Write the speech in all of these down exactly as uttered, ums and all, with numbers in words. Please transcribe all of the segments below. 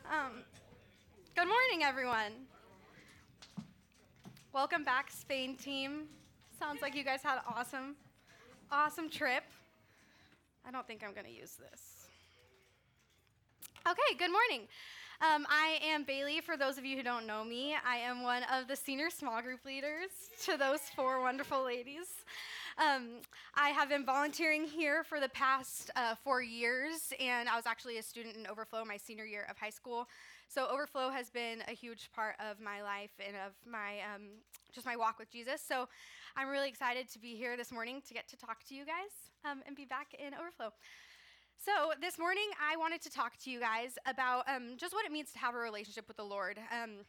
Um, good morning, everyone. Welcome back, Spain team. Sounds like you guys had an awesome, awesome trip. I don't think I'm going to use this. Okay, good morning. Um, I am Bailey. For those of you who don't know me, I am one of the senior small group leaders to those four wonderful ladies. Um, I have been volunteering here for the past uh, four years, and I was actually a student in Overflow my senior year of high school. So Overflow has been a huge part of my life and of my um, just my walk with Jesus. So I'm really excited to be here this morning to get to talk to you guys um, and be back in Overflow. So this morning, I wanted to talk to you guys about um, just what it means to have a relationship with the Lord. Um,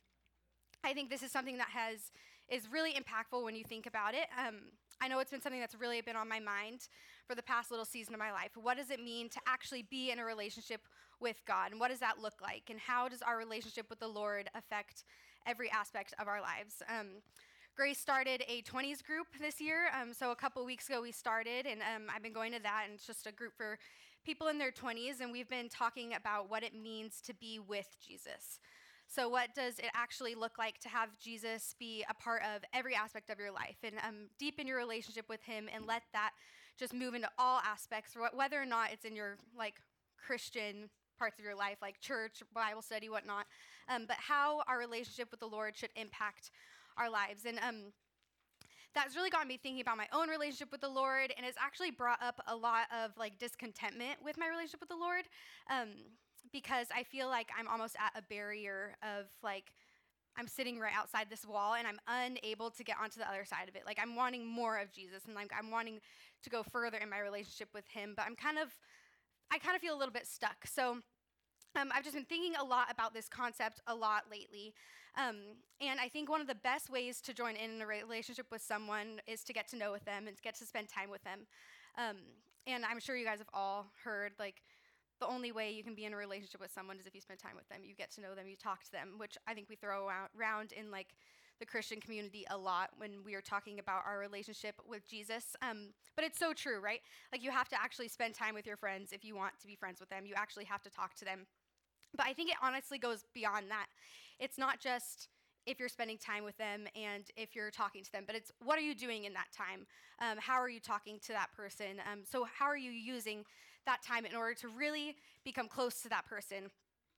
I think this is something that has is really impactful when you think about it. Um, I know it's been something that's really been on my mind for the past little season of my life. What does it mean to actually be in a relationship with God? And what does that look like? And how does our relationship with the Lord affect every aspect of our lives? Um, Grace started a twenties group this year. Um, so a couple weeks ago we started, and um, I've been going to that, and it's just a group for people in their twenties, and we've been talking about what it means to be with Jesus. So what does it actually look like to have Jesus be a part of every aspect of your life, and um, deepen your relationship with him, and let that just move into all aspects, whether or not it's in your like Christian parts of your life, like church, Bible study, whatnot, um, but how our relationship with the Lord should impact our lives. And um, that's really gotten me thinking about my own relationship with the Lord, and it's actually brought up a lot of like discontentment with my relationship with the Lord, um, because I feel like I'm almost at a barrier of like, I'm sitting right outside this wall and I'm unable to get onto the other side of it. Like I'm wanting more of Jesus, and like I'm wanting to go further in my relationship with him, but I'm kind of, I kind of feel a little bit stuck. So Um, I've just been thinking a lot about this concept a lot lately. Um, and I think one of the best ways to join in a relationship with someone is to get to know with them and to get to spend time with them. Um, and I'm sure you guys have all heard, like, the only way you can be in a relationship with someone is if you spend time with them. You get to know them, you talk to them, which I think we throw around in, like, the Christian community a lot when we are talking about our relationship with Jesus. Um, but it's so true, right? Like, you have to actually spend time with your friends if you want to be friends with them. You actually have to talk to them. But I think it honestly goes beyond that. It's not just if you're spending time with them and if you're talking to them, but it's what are you doing in that time? Um, how are you talking to that person? Um, so how are you using that time in order to really become close to that person?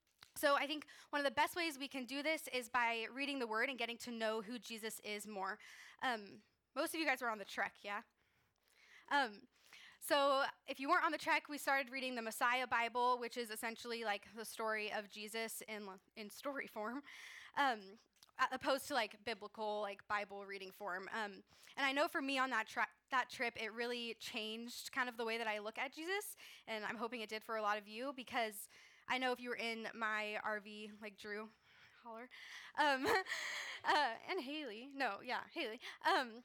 So I think one of the best ways we can do this is by reading the Word and getting to know who Jesus is more. Um, most of you guys were on the trek, yeah? Um, So if you weren't on the trek, we started reading the Messiah Bible, which is essentially like the story of Jesus in in story form, um, opposed to like biblical like Bible reading form. Um, and I know for me on that tra- that trip, it really changed kind of the way that I look at Jesus, and I'm hoping it did for a lot of you, because I know if you were in my R V, like Drew, holler, um, uh, and Haley, no, yeah, Haley. Um,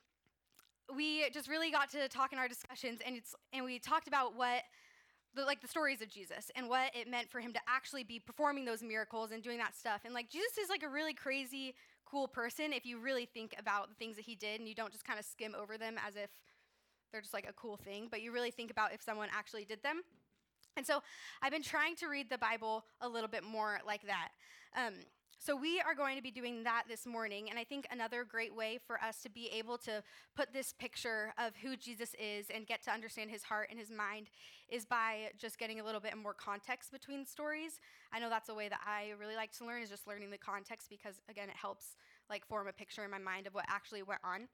we just really got to talk in our discussions, and it's and we talked about what the, like the stories of Jesus and what it meant for him to actually be performing those miracles and doing that stuff. And like Jesus is like a really crazy cool person if you really think about the things that he did, and you don't just kind of skim over them as if they're just like a cool thing, but you really think about if someone actually did them. And so I've been trying to read the Bible a little bit more like that. Um, so we are going to be doing that this morning, and I think another great way for us to be able to put this picture of who Jesus is and get to understand his heart and his mind is by just getting a little bit more context between stories. I know that's a way that I really like to learn, is just learning the context, because again, it helps like form a picture in my mind of what actually went on.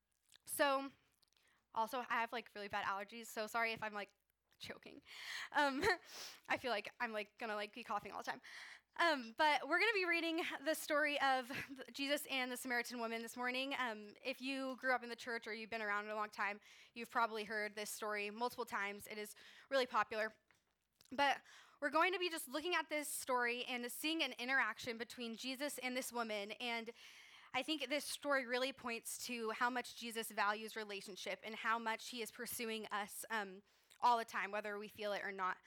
So also, I have like really bad allergies, so sorry if I'm like choking. Um, I feel like I'm like gonna like be coughing all the time. Um, but we're going to be reading the story of Jesus and the Samaritan woman this morning. Um, if you grew up in the church or you've been around a long time, you've probably heard this story multiple times. It is really popular. But we're going to be just looking at this story and seeing an interaction between Jesus and this woman. And I think this story really points to how much Jesus values relationship and how much he is pursuing us um, all the time, whether we feel it or not.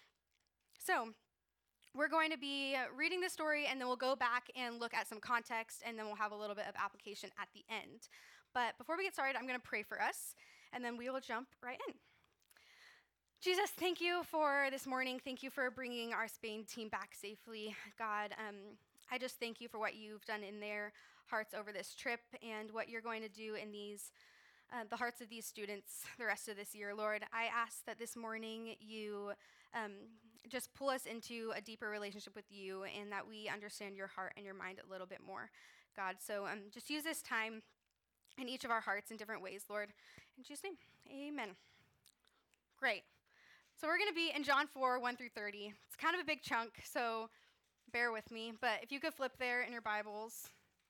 So we're going to be reading the story, and then we'll go back and look at some context, and then we'll have a little bit of application at the end. But before we get started, I'm going to pray for us, and then we will jump right in. Jesus, thank you for this morning. Thank you for bringing our Spain team back safely. God, um, I just thank you for what you've done in their hearts over this trip and what you're going to do in these, uh, the hearts of these students the rest of this year. Lord, I ask that this morning you um, just pull us into a deeper relationship with you and that we understand your heart and your mind a little bit more, God. So um, just use this time in each of our hearts in different ways, Lord. In Jesus' name, amen. Great. So we're going to be in John four, one through thirty. It's kind of a big chunk, so bear with me. But if you could flip there in your Bibles.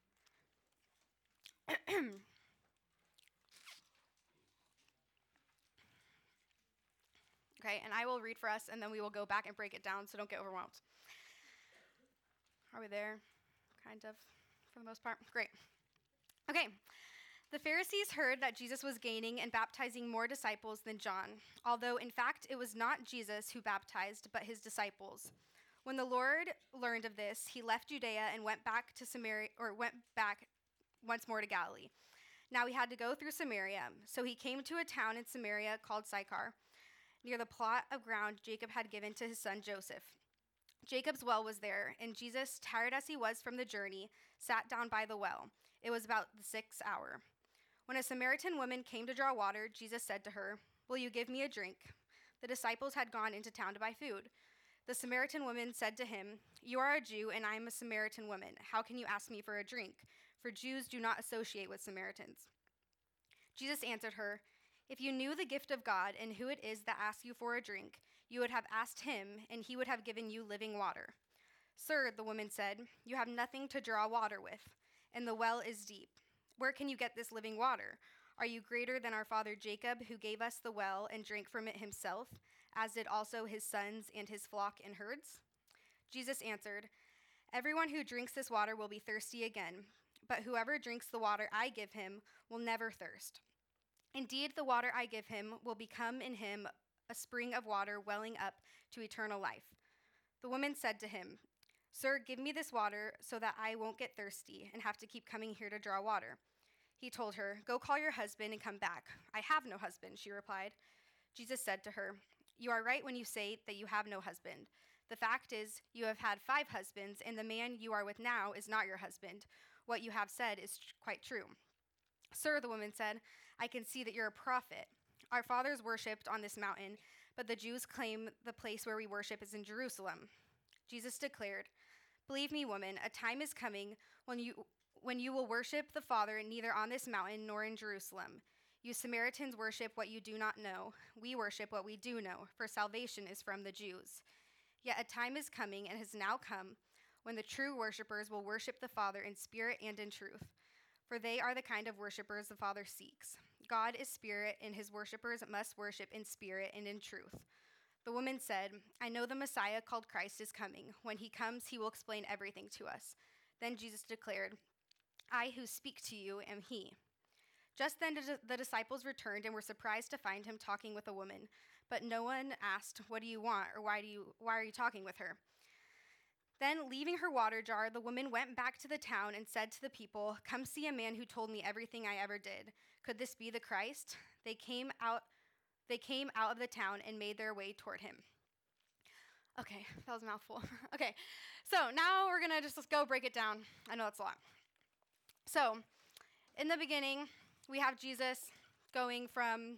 Okay, and I will read for us, and then we will go back and break it down, so don't get overwhelmed. Are we there? Kind of, for the most part. Great. Okay. The Pharisees heard that Jesus was gaining and baptizing more disciples than John, although in fact it was not Jesus who baptized, but his disciples. When the Lord learned of this, he left Judea and went back to Samaria, or went back once more to Galilee. Now he had to go through Samaria, so he came to a town in Samaria called Sychar, near the plot of ground Jacob had given to his son Joseph. Jacob's well was there, and Jesus, tired as he was from the journey, sat down by the well. It was about the sixth hour. When a Samaritan woman came to draw water, Jesus said to her, "Will you give me a drink?" The disciples had gone into town to buy food. The Samaritan woman said to him, "You are a Jew, and I am a Samaritan woman. How can you ask me for a drink? For Jews do not associate with Samaritans." Jesus answered her, "If you knew the gift of God and who it is that asks you for a drink, you would have asked him, and he would have given you living water." "Sir," the woman said, "you have nothing to draw water with, and the well is deep. Where can you get this living water? Are you greater than our father Jacob, who gave us the well and drank from it himself, as did also his sons and his flock and herds?" Jesus answered, "Everyone who drinks this water will be thirsty again, but whoever drinks the water I give him will never thirst. Indeed, the water I give him will become in him a spring of water welling up to eternal life." The woman said to him, "Sir, give me this water so that I won't get thirsty and have to keep coming here to draw water." He told her, "Go call your husband and come back." "I have no husband," she replied. Jesus said to her, "You are right when you say that you have no husband. The fact is, you have had five husbands, and the man you are with now is not your husband. What you have said is tr- quite true." "Sir," the woman said, "I can see that you're a prophet. Our fathers worshipped on this mountain, but the Jews claim the place where we worship is in Jerusalem." Jesus declared, "Believe me, woman, a time is coming when you when you will worship the Father neither on this mountain nor in Jerusalem. You Samaritans worship what you do not know. We worship what we do know, for salvation is from the Jews. Yet a time is coming and has now come when the true worshipers will worship the Father in spirit and in truth, for they are the kind of worshipers the Father seeks. God is spirit, and his worshipers must worship in spirit and in truth." The woman said, "I know the Messiah called Christ is coming. When he comes, he will explain everything to us." Then Jesus declared, "I who speak to you am he." Just then the disciples returned and were surprised to find him talking with a woman. But no one asked, "What do you want?" or why do you why are you talking with her?" Then, leaving her water jar, the woman went back to the town and said to the people, "Come see a man who told me everything I ever did. Could this be the Christ?" They came out they came out of the town and made their way toward him. Okay, that was a mouthful. Okay, so now we're going to just let's go break it down. I know that's a lot. So, in the beginning, we have Jesus going from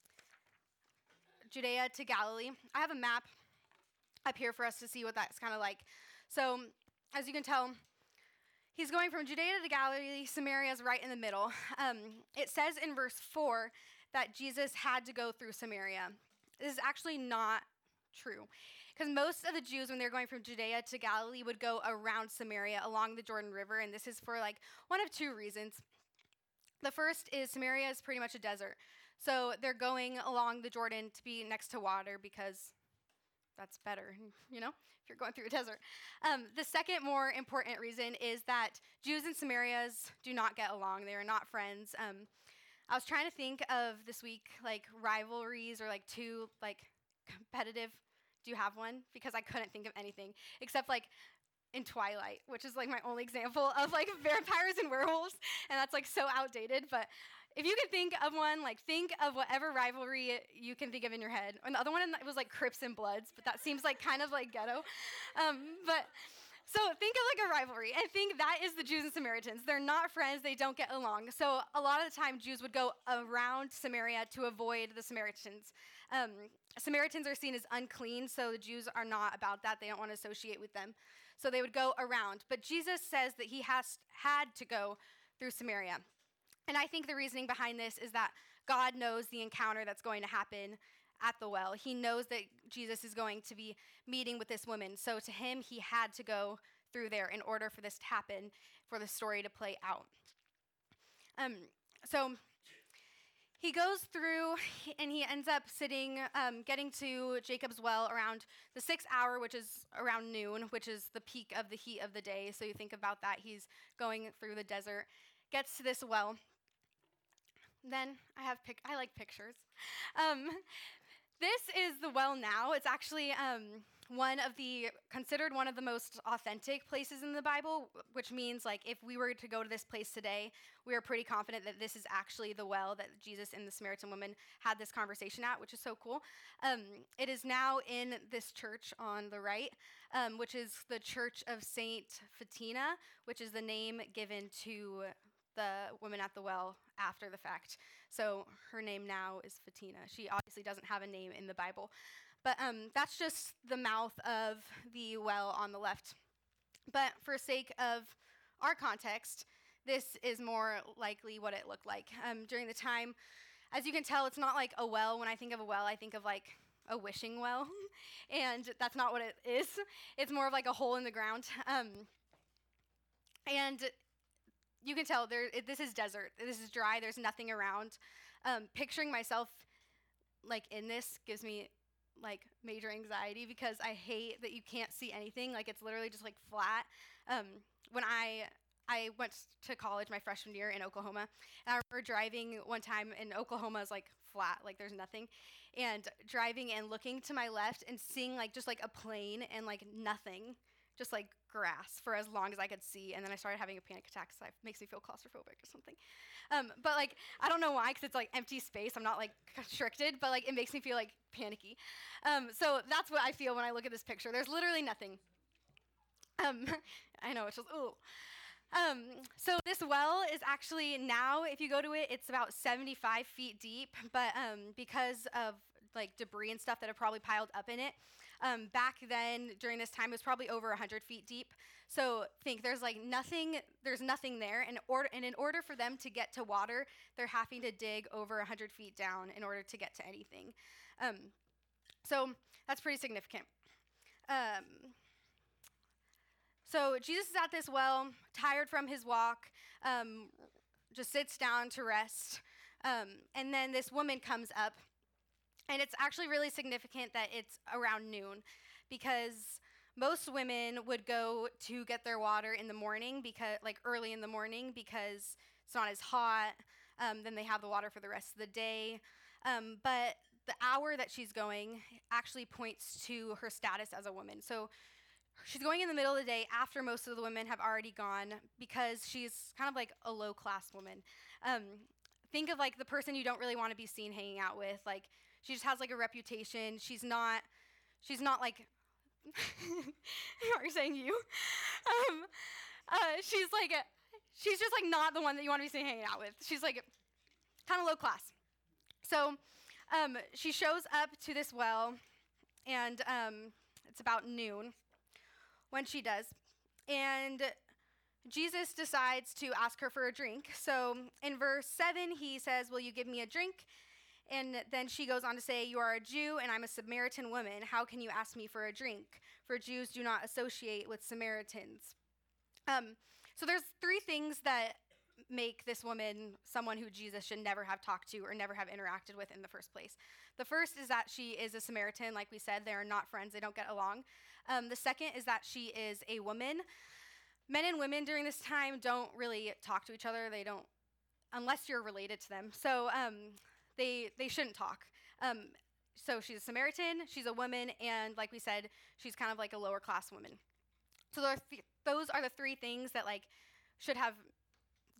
Judea to Galilee. I have a map up here for us to see what that's kind of like. So, as you can tell, he's going from Judea to Galilee. Samaria is right in the middle. Um, it says in verse four that Jesus had to go through Samaria. This is actually not true, because most of the Jews, when they're going from Judea to Galilee, would go around Samaria along the Jordan River, and this is for like one of two reasons. The first is Samaria is pretty much a desert, so they're going along the Jordan to be next to water because that's better, you know, if you're going through a desert. Um, the second more important reason is that Jews and Samaritans do not get along. They are not friends. Um, I was trying to think of this week, like, rivalries or, like, two, like, competitive. Do you have one? Because I couldn't think of anything except, like, in Twilight, which is, like, my only example of, like, vampires and werewolves, and that's, like, so outdated, but if you can think of one, like think of whatever rivalry you can think of in your head. And the other one was like Crips and Bloods, but that seems like kind of like ghetto. Um, but so think of like a rivalry, and think that is the Jews and Samaritans. They're not friends, they don't get along. So a lot of the time, Jews would go around Samaria to avoid the Samaritans. Um, Samaritans are seen as unclean, so the Jews are not about that. They don't want to associate with them. So they would go around. But Jesus says that he has had to go through Samaria. And I think the reasoning behind this is that God knows the encounter that's going to happen at the well. He knows that Jesus is going to be meeting with this woman. So to him, he had to go through there in order for this to happen, for the story to play out. Um, so he goes through and he ends up sitting, um, getting to Jacob's well around the sixth hour, which is around noon, which is the peak of the heat of the day. So you think about that. He's going through the desert, gets to this well. Then I have pic- I like pictures. Um, this is the well now. It's actually um, one of the considered one of the most authentic places in the Bible, which means like if we were to go to this place today, we are pretty confident that this is actually the well that Jesus and the Samaritan woman had this conversation at, which is so cool. Um, it is now in this church on the right, um, which is the Church of Saint Fatina, which is the name given to the woman at the well after the fact. So her name now is Fatina. She obviously doesn't have a name in the Bible. But um, that's just the mouth of the well on the left. But for sake of our context, this is more likely what it looked like. Um, during the time, as you can tell, it's not like a well. When I think of a well, I think of like a wishing well. And that's not what it is. It's more of like a hole in the ground. Um, and you can tell there. It, this is desert. This is dry. There's nothing around. Um, picturing myself like in this gives me like major anxiety because I hate that you can't see anything. Like it's literally just like flat. Um, when I I went to college my freshman year in Oklahoma, and I remember driving one time in Oklahoma is like flat, like there's nothing, and driving and looking to my left and seeing like just like a plain and like nothing. Just like grass for as long as I could see, and then I started having a panic attack, so it makes me feel claustrophobic or something. Um, but like, I don't know why, because it's like empty space. I'm not like constricted, but like it makes me feel like panicky. Um, so that's what I feel when I look at this picture. There's literally nothing. Um, I know, it's just, ooh. Um, so this well is actually now, if you go to it, it's about seventy-five feet deep, but um, because of like debris and stuff that have probably piled up in it, um, back then during this time it was probably over one hundred feet deep. So think there's like nothing, there's nothing there, and, order, and in order for them to get to water, they're having to dig over one hundred feet down in order to get to anything. Um, so that's pretty significant. Um, So Jesus is at this well, tired from his walk, um, just sits down to rest. Um, and then this woman comes up. And it's actually really significant that it's around noon because most women would go to get their water in the morning, because like early in the morning, because it's not as hot. Um, then they have the water for the rest of the day. Um, but the hour that she's going actually points to her status as a woman. So she's going in the middle of the day after most of the women have already gone because she's kind of like a low-class woman. Um, think of like the person you don't really want to be seen hanging out with. Like she just has like a reputation. She's not, she's not like, are you saying you? Um, uh, she's like, a, she's just like not the one that you want to be seen hanging out with. She's like kind of low class. So um, she shows up to this well, and um, it's about noon when she does. And Jesus decides to ask her for a drink. So in verse seven, he says, "Will you give me a drink?" And then she goes on to say, "You are a Jew, and I'm a Samaritan woman. How can you ask me for a drink? For Jews do not associate with Samaritans." Um, so there's three things that make this woman someone who Jesus should never have talked to or never have interacted with in the first place. The first is that she is a Samaritan. Like we said, they are not friends. They don't get along. Um, the second is that she is a woman. Men and women during this time don't really talk to each other. They don't, unless you're related to them. So um, they they shouldn't talk. Um, so she's a Samaritan, she's a woman, and like we said, she's kind of like a lower class woman. So there are th- those are the three things that like should have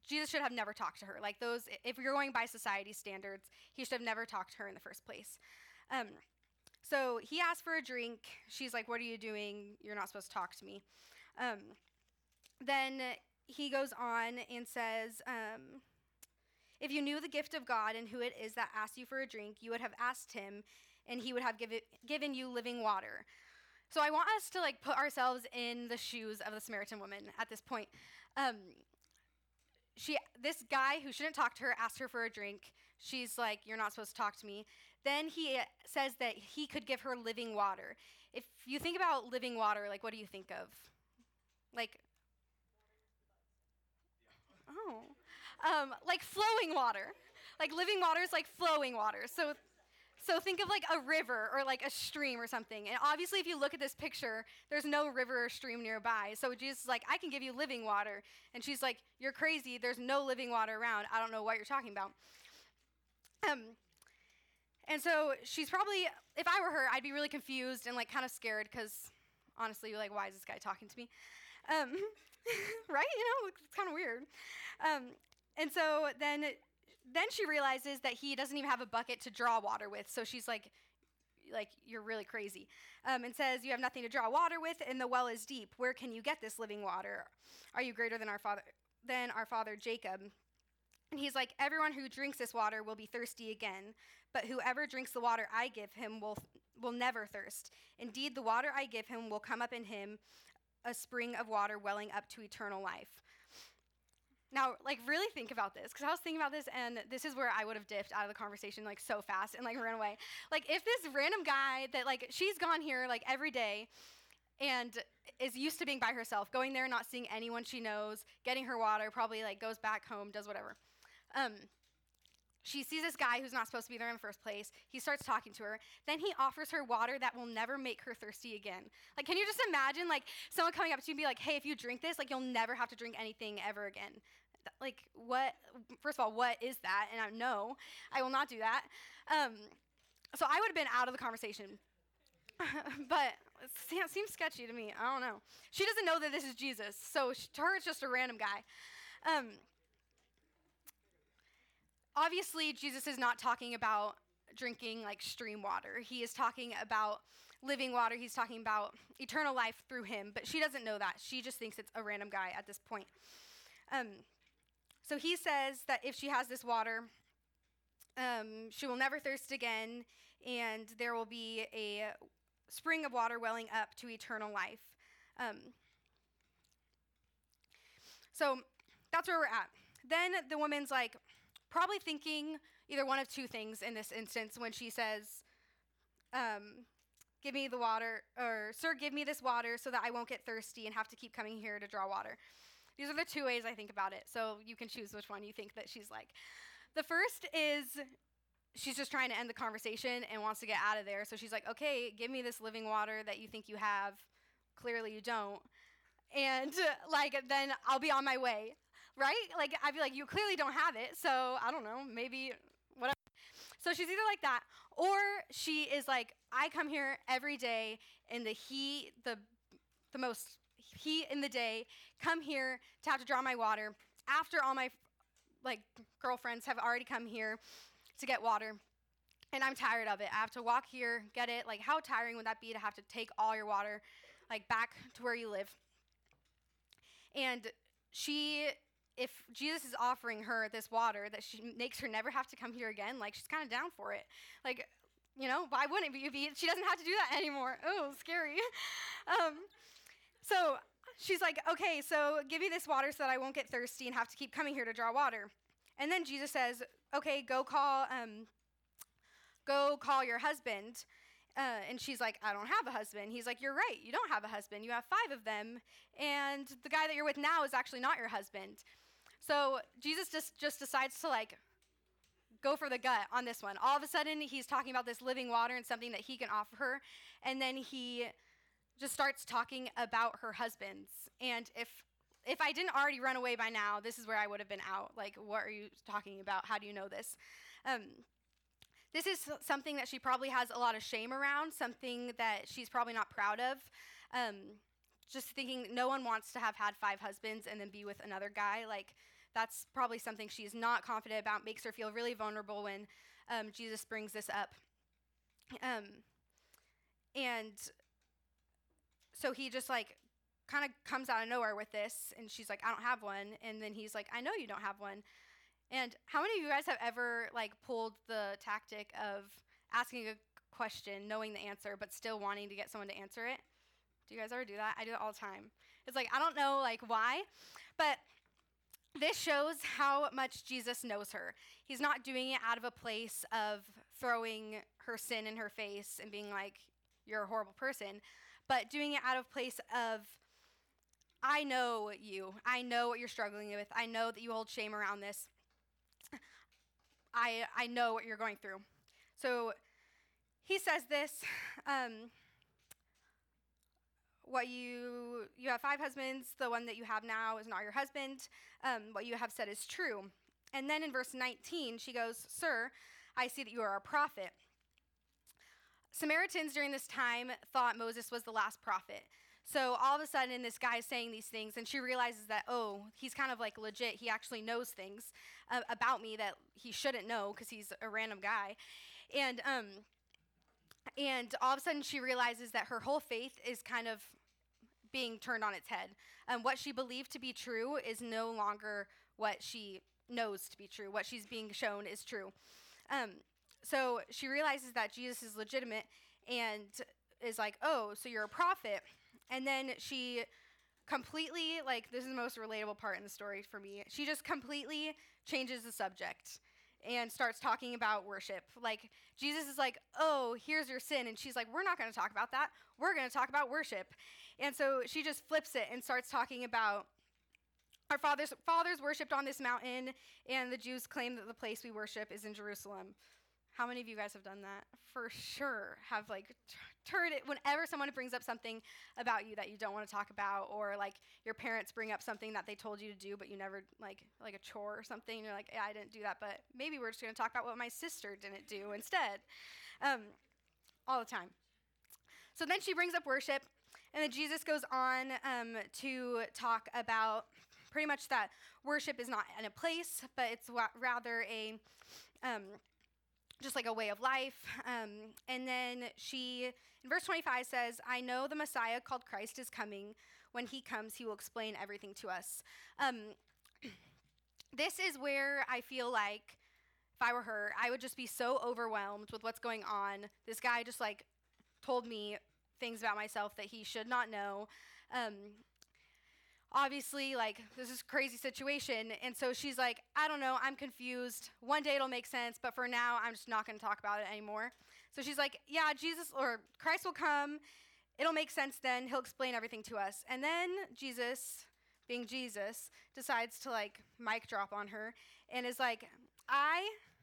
Jesus should have never talked to her. Like those, if you're going by society standards, he should have never talked to her in the first place. Um, so he asked for a drink. She's like, what are you doing? You're not supposed to talk to me. Um, then he goes on and says, um, if you knew the gift of God and who it is that asked you for a drink, you would have asked him, and he would have give it, given you living water. So I want us to like put ourselves in the shoes of the Samaritan woman at this point. Um, she, this guy who shouldn't talk to her asked her for a drink. She's like, you're not supposed to talk to me. Then he says that he could give her living water. If you think about living water, like what do you think of? Like, oh, um, like flowing water. Like living water is like flowing water. So So think of like a river or like a stream or something. And obviously, if you look at this picture, there's no river or stream nearby. So Jesus is like, I can give you living water. And she's like, you're crazy. There's no living water around. I don't know what you're talking about. Um, and so she's probably, if I were her, I'd be really confused and like kind of scared because honestly, like, why is this guy talking to me? Um, right? You know, it's kind of weird. Um, and so then Then she realizes that he doesn't even have a bucket to draw water with. So she's like, like you're really crazy. Um, and says, you have nothing to draw water with, and the well is deep. Where can you get this living water? Are you greater than our father, than our father Jacob? And he's like, everyone who drinks this water will be thirsty again. But whoever drinks the water I give him will, will never thirst. Indeed, the water I give him will come up in him, a spring of water welling up to eternal life. Now, like, really think about this, because I was thinking about this, and this is where I would have dipped out of the conversation, like, so fast and, like, ran away. Like, if this random guy that, like, she's gone here, like, every day and is used to being by herself, going there, not seeing anyone she knows, getting her water, probably, like, goes back home, does whatever. Um, she sees this guy who's not supposed to be there in the first place. He starts talking to her. Then he offers her water that will never make her thirsty again. Like, can you just imagine, like, someone coming up to you and be like, hey, if you drink this, like, you'll never have to drink anything ever again. Like, what, first of all, what is that? And I no, I will not do that. Um, so I would have been out of the conversation. But it seems sketchy to me. I don't know. She doesn't know that this is Jesus. So she, to her, it's just a random guy. Um, obviously, Jesus is not talking about drinking, like, stream water. He is talking about living water. He's talking about eternal life through him. But she doesn't know that. She just thinks it's a random guy at this point. Um, So he says that if she has this water, um, she will never thirst again, and there will be a spring of water welling up to eternal life. Um, so that's where we're at. Then the woman's like, probably thinking either one of two things in this instance when she says, um, give me the water, or sir, give me this water so that I won't get thirsty and have to keep coming here to draw water. These are the two ways I think about it, so you can choose which one you think that she's like. The first is she's just trying to end the conversation and wants to get out of there, so she's like, okay, give me this living water that you think you have. Clearly you don't. And, uh, like, then I'll be on my way, right? Like, I'd be like, you clearly don't have it, so I don't know, maybe whatever. So she's either like that, or she is like, I come here every day in the heat, the, the most heat in the day, come here to have to draw my water after all my like girlfriends have already come here to get water, and I'm tired of it. I have to walk here, get it. Like, how tiring would that be to have to take all your water like back to where you live? And she, if Jesus is offering her this water that she makes her never have to come here again, like, she's kind of down for it. Like, you know, why wouldn't it be? She doesn't have to do that anymore. Oh, scary. um, So she's like, okay, so give me this water so that I won't get thirsty and have to keep coming here to draw water. And then Jesus says, okay, go call, um, go call your husband. Uh, and she's like, I don't have a husband. He's like, you're right, you don't have a husband. You have five of them, and the guy that you're with now is actually not your husband. So Jesus just, just decides to, like, go for the gut on this one. All of a sudden, he's talking about this living water and something that he can offer her, and then he just starts talking about her husbands. And if if I didn't already run away by now, this is where I would have been out. Like, what are you talking about? How do you know this? Um, this is something that she probably has a lot of shame around, something that she's probably not proud of. Um, just thinking no one wants to have had five husbands and then be with another guy. Like, that's probably something she's not confident about, makes her feel really vulnerable when um, Jesus brings this up. Um, and so he just like kind of comes out of nowhere with this, and she's like, I don't have one. And then he's like, I know you don't have one. And how many of you guys have ever like pulled the tactic of asking a question, knowing the answer, but still wanting to get someone to answer it? Do you guys ever do that? I do it all the time. It's like, I don't know like why, but this shows how much Jesus knows her. He's not doing it out of a place of throwing her sin in her face and being like, you're a horrible person, but doing it out of place of, I know you. I know what you're struggling with. I know that you hold shame around this. I I know what you're going through. So he says this, um, what you, you have five husbands, the one that you have now is not your husband. Um, what you have said is true. And then in verse nineteen, she goes, Sir, I see that you are a prophet. Samaritans during this time thought Moses was the last prophet. So all of a sudden, this guy is saying these things, and she realizes that, oh, he's kind of like legit. He actually knows things uh, about me that he shouldn't know because he's a random guy. And um, and all of a sudden, she realizes that her whole faith is kind of being turned on its head. Um, what she believed to be true is no longer what she knows to be true. What she's being shown is true. Um, so she realizes that Jesus is legitimate and is like, oh, so you're a prophet. And then she completely, like, this is the most relatable part in the story for me. She just completely changes the subject and starts talking about worship. Like, Jesus is like, oh, here's your sin. And she's like, we're not going to talk about that. We're going to talk about worship. And so she just flips it and starts talking about our fathers, fathers worshipped on this mountain, and the Jews claim that the place we worship is in Jerusalem. How many of you guys have done that? For sure, have like t- turned it, whenever someone brings up something about you that you don't want to talk about, or like your parents bring up something that they told you to do, but you never, like like a chore or something, and you're like, yeah, I didn't do that, but maybe we're just going to talk about what my sister didn't do instead. Um, all the time. So then she brings up worship, and then Jesus goes on um, to talk about pretty much that worship is not in a place, but it's wa- rather a... Um, just like a way of life. Um, and then she, in verse twenty-five says, I know the Messiah called Christ is coming. When he comes, he will explain everything to us. Um, this is where I feel like if I were her, I would just be so overwhelmed with what's going on. This guy just like told me things about myself that he should not know. Um, Obviously, like, this is a crazy situation. And so she's like, I don't know, I'm confused. One day it'll make sense, but for now, I'm just not going to talk about it anymore. So she's like, yeah, Jesus or Christ will come. It'll make sense then. He'll explain everything to us. And then Jesus, being Jesus, decides to, like, mic drop on her and is like, I,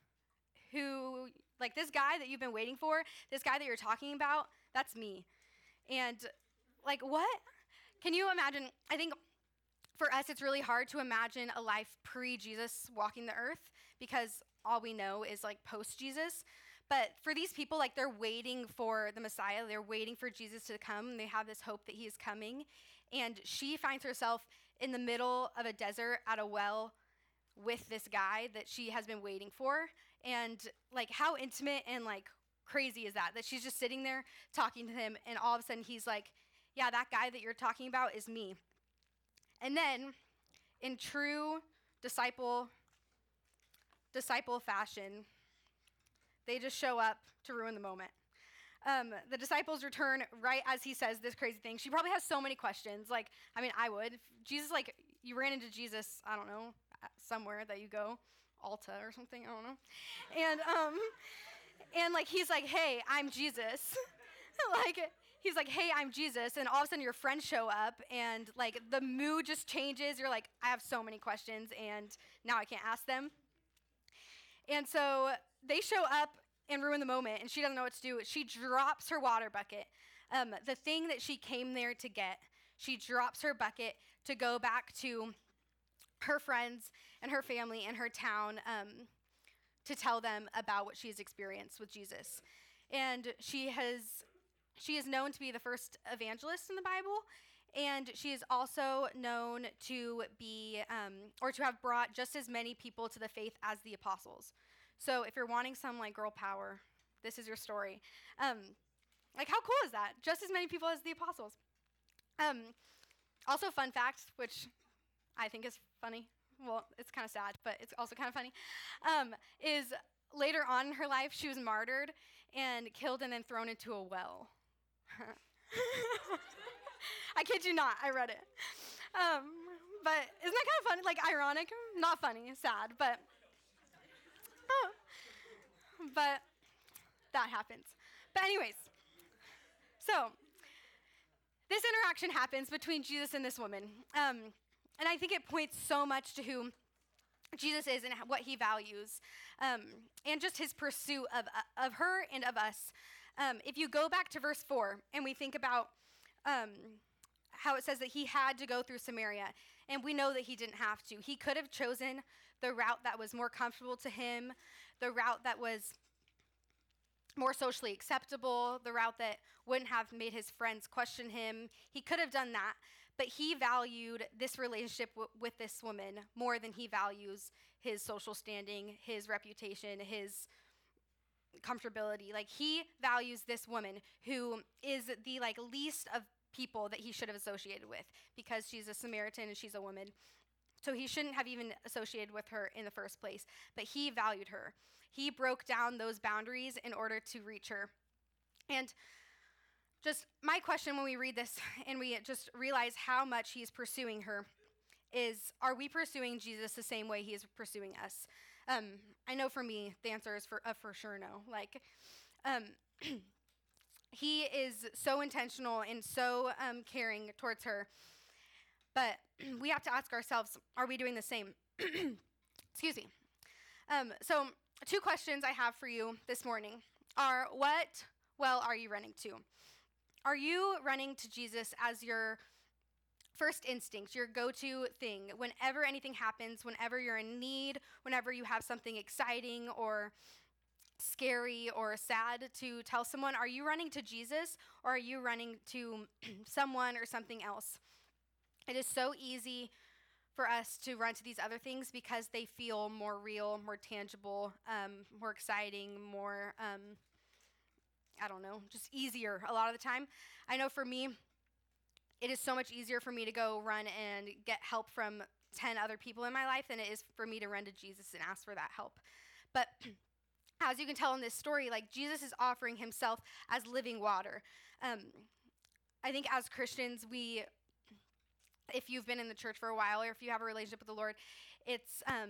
who, like, this guy that you've been waiting for, this guy that you're talking about, that's me. And, like, what? Can you imagine? I think for us, it's really hard to imagine a life pre-Jesus walking the earth because all we know is like post-Jesus. But for these people, like they're waiting for the Messiah. They're waiting for Jesus to come. They have this hope that he is coming. And she finds herself in the middle of a desert at a well with this guy that she has been waiting for. And like how intimate and like crazy is that? That she's just sitting there talking to him, and all of a sudden he's like, yeah, that guy that you're talking about is me. And then, in true disciple disciple fashion, they just show up to ruin the moment. Um, the disciples return right as he says this crazy thing. She probably has so many questions. Like, I mean, I would. If Jesus, like, you ran into Jesus, I don't know, somewhere that you go, Alta or something, I don't know. And, um, and like, he's like, hey, I'm Jesus. like, He's like, hey, I'm Jesus, and all of a sudden your friends show up, and like the mood just changes. You're like, I have so many questions, and now I can't ask them. And so they show up and ruin the moment, and she doesn't know what to do. She drops her water bucket, um, the thing that she came there to get. She drops her bucket to go back to her friends and her family and her town um, to tell them about what she has experienced with Jesus. And she has... She is known to be the first evangelist in the Bible, And she is also known to be, um, or to have brought just as many people to the faith as the apostles. So if you're wanting some like girl power, this is your story. Um, like how cool is that? Just as many people as the apostles. Um, also, fun fact, which I think is funny. Well, it's kind of sad, but it's also kind of funny. Um, is later on in her life, she was martyred and killed and then thrown into a well. I kid you not, I read it. Um, but isn't that kind of funny? Like ironic? Not funny, sad, but oh, but that happens. But anyways, so this interaction happens between Jesus and this woman, um, and I think it points so much to who Jesus is and what he values, um, and just his pursuit of of her and of us. Um, if you go back to verse four and we think about um, how it says that he had to go through Samaria, and we know that he didn't have to. He could have chosen the route that was more comfortable to him, the route that was more socially acceptable, the route that wouldn't have made his friends question him. He could have done that, but he valued this relationship w- with this woman more than he values his social standing, his reputation, his comfortability. Like he values this woman who is the like least of people that he should have associated with because she's a Samaritan and she's a woman. So he shouldn't have even associated with her in the first place, but he valued her. He broke down those boundaries in order to reach her. And just my question when we read this and we just realize how much he's pursuing her is, are we pursuing Jesus the same way he is pursuing us? Um, I know for me, the answer is for, uh, for sure no. Like, um, he is so intentional and so um, caring towards her. But we have to ask ourselves, are we doing the same? Excuse me. Um, so two questions I have for you this morning are, what well are you running to? Are you running to Jesus as your first instinct, your go-to thing? Whenever anything happens, whenever you're in need, whenever you have something exciting or scary or sad to tell someone, are you running to Jesus or are you running to someone or something else? It is so easy for us to run to these other things because they feel more real, more tangible, um, more exciting, more, um, I don't know, just easier a lot of the time. I know for me, it is so much easier for me to go run and get help from ten other people in my life than it is for me to run to Jesus and ask for that help. But as you can tell in this story, like Jesus is offering himself as living water. Um, I think as Christians, we, if you've been in the church for a while or if you have a relationship with the Lord, it's um,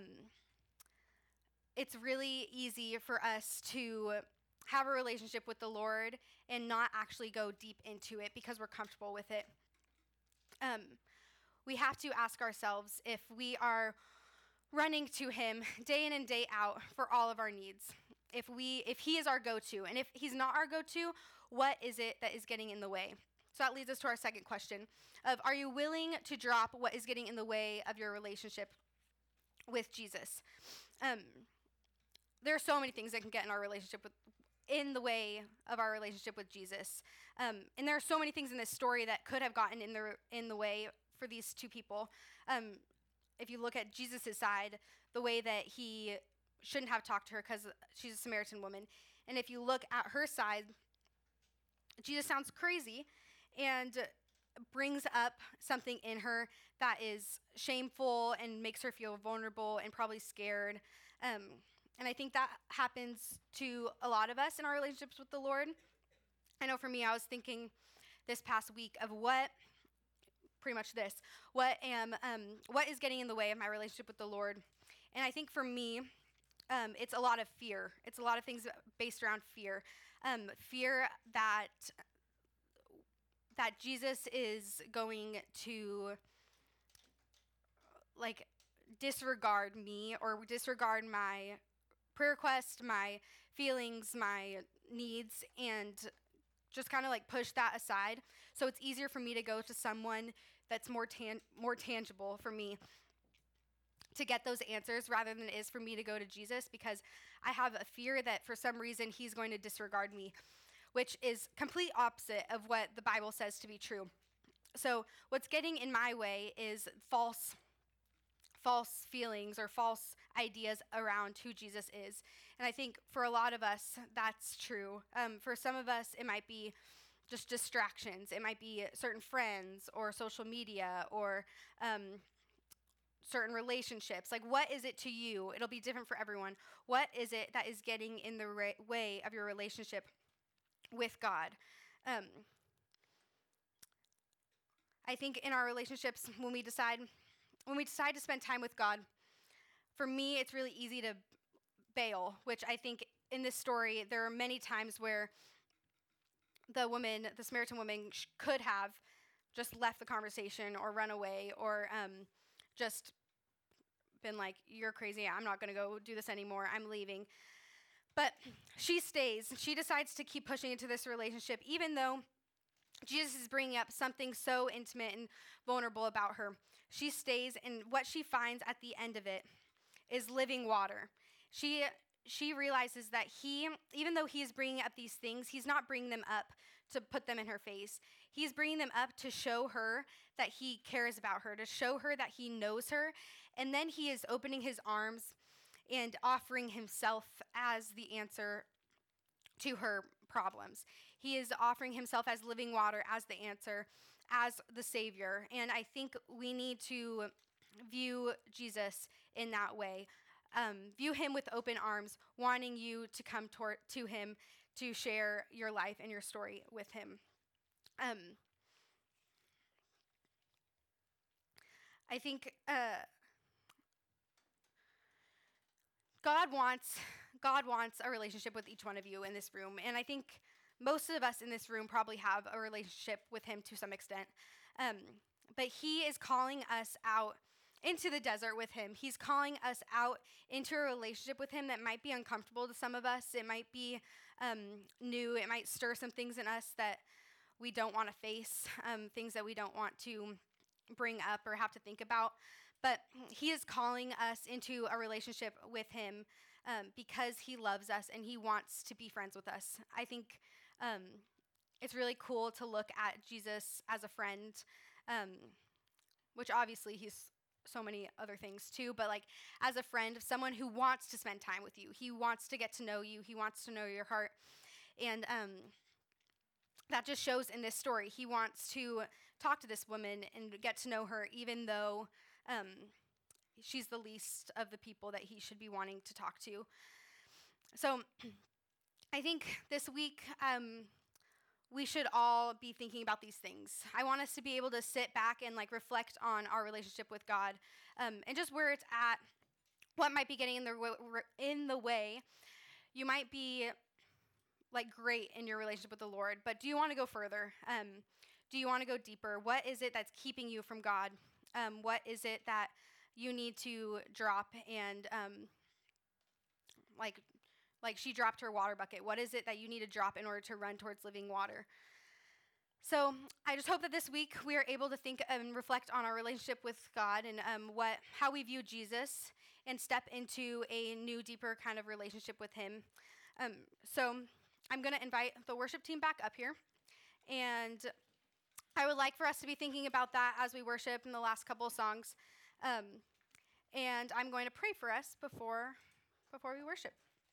it's really easy for us to have a relationship with the Lord and not actually go deep into it because we're comfortable with it. Um, we have to ask ourselves if we are running to him day in and day out for all of our needs. If we, if he is our go-to, and if he's not our go-to, what is it that is getting in the way? So that leads us to our second question of, are you willing to drop what is getting in the way of your relationship with Jesus? Um, there are so many things that can get in our relationship with, in the way of our relationship with Jesus. Um, and there are so many things in this story that could have gotten in the, in the way for these two people. Um, if you look at Jesus' side, the way that he shouldn't have talked to her because she's a Samaritan woman. And if you look at her side, Jesus sounds crazy and brings up something in her that is shameful and makes her feel vulnerable and probably scared. Um, and I think that happens to a lot of us in our relationships with the Lord. I know for me, I was thinking this past week of what, pretty much this, what am, um, what is getting in the way of my relationship with the Lord? And I think for me, um, it's a lot of fear. It's a lot of things based around fear. Um, fear that that Jesus is going to like disregard me or disregard my prayer request, my feelings, my needs, and just kind of like push that aside. So it's easier for me to go to someone that's more tan- more tangible for me to get those answers rather than it is for me to go to Jesus, because I have a fear that for some reason he's going to disregard me, which is complete opposite of what the Bible says to be true. So what's getting in my way is false false feelings or false ideas around who Jesus is. And I think for a lot of us, that's true. Um, for some of us, it might be just distractions. It might be certain friends or social media or um, certain relationships. Like, what is it to you? It'll be different for everyone. What is it that is getting in the ra- way of your relationship with God? Um, I think in our relationships, when we decide when we decide to spend time with God, for me, it's really easy to bail, which I think in this story, there are many times where the woman, the Samaritan woman, sh- could have just left the conversation or run away or um, just been like, you're crazy, I'm not going to go do this anymore, I'm leaving. But she stays. She decides to keep pushing into this relationship, even though Jesus is bringing up something so intimate and vulnerable about her. She stays, and what she finds at the end of it is living water. She she realizes that he, even though he's bringing up these things, he's not bringing them up to put them in her face. He's bringing them up to show her that he cares about her, to show her that he knows her. And then he is opening his arms and offering himself as the answer to her problems. He is offering himself as living water, as the answer, as the Savior. And I think we need to view Jesus in that way. Um, view him with open arms, wanting you to come toward, to him to share your life and your story with him. Um, I think uh, God wants God wants a relationship with each one of you in this room, and I think most of us in this room probably have a relationship with him to some extent. Um, but he is calling us out into the desert with him. He's calling us out into a relationship with him that might be uncomfortable to some of us. It might be um, new. It might stir some things in us that we don't want to face, um, things that we don't want to bring up or have to think about. But he is calling us into a relationship with him um, because he loves us and he wants to be friends with us. I think um, it's really cool to look at Jesus as a friend, um, which obviously he's so many other things too, but like as a friend, someone who wants to spend time with you. He wants to get to know you. He wants to know your heart. And um, that just shows in this story. He wants to talk to this woman and get to know her, even though um, she's the least of the people that he should be wanting to talk to. So I think this week, um, we should all be thinking about these things. I want us to be able to sit back and like reflect on our relationship with God, um, and just where it's at, what might be getting in the in the way. You might be like great in your relationship with the Lord, but do you want to go further? Um, do you want to go deeper? What is it that's keeping you from God? Um, what is it that you need to drop and um, like like she dropped her water bucket? What is it that you need to drop in order to run towards living water? So I just hope that this week we are able to think and reflect on our relationship with God and um, what how we view Jesus and step into a new, deeper kind of relationship with him. Um, so I'm going to invite the worship team back up here. And I would like for us to be thinking about that as we worship in the last couple of songs. Um, and I'm going to pray for us before, before we worship.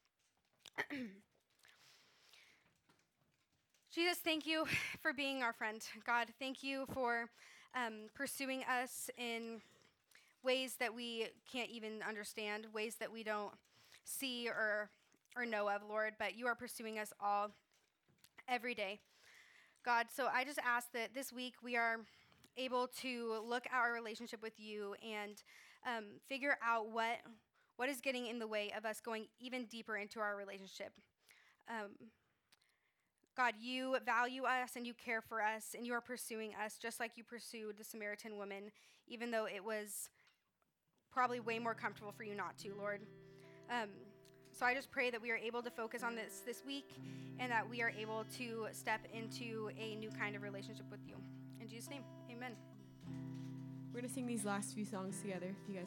Jesus, thank you for being our friend. God, thank you for um, pursuing us in ways that we can't even understand, ways that we don't see or or know of, Lord, but you are pursuing us all every day. God, so I just ask that this week we are able to look at our relationship with you and um, figure out what what is getting in the way of us going even deeper into our relationship. Um, God, you value us and you care for us and you are pursuing us just like you pursued the Samaritan woman, even though it was probably way more comfortable for you not to, Lord. Um, so I just pray that we are able to focus on this this week and that we are able to step into a new kind of relationship with you. In Jesus' name, amen. We're going to sing these last few songs together. If you guys